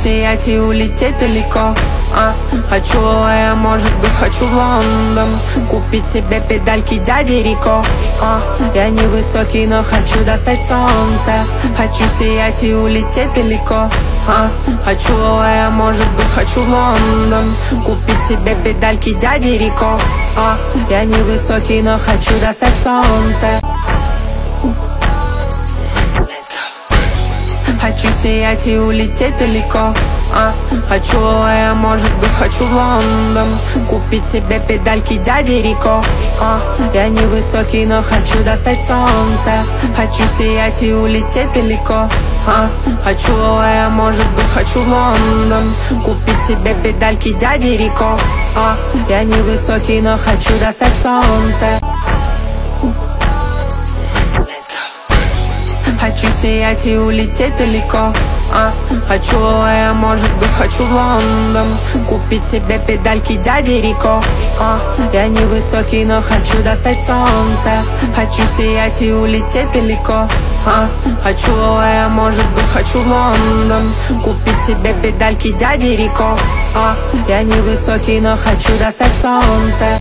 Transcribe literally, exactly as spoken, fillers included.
сиять и улететь далеко. А, хочу я, может быть, хочу в Лондон. Купить себе педальки дяди Рико. А, я невысокий, но хочу достать солнце. Хочу сиять и улететь далеко. А, хочу я, может быть, хочу в Лондон. Купить себе педальки дяди Рико. А, я невысокий, но хочу достать солнце. Хочу сиять и улететь далеко. А, хочу я, может быть, хочу в Лондон. Купить себе педальки дяди Рико. А, я невысокий, но хочу достать солнце. Хочу сиять и улететь далеко. А, хочу я, может быть, хочу в Лондон. Купить себе педальки дяди Рико. А, я невысокий, но хочу достать солнце. Хочу сиять и улететь далеко. А, хочу я, может быть, хочу в Лондон. Купить себе педальки дяди Рико. А, я невысокий, но хочу достать солнце. Хочу сиять и улететь далеко. А, хочу я, может быть, хочу в Лондон. Купить себе педальки дяди Рико. А, я невысокий, но хочу достать солнце.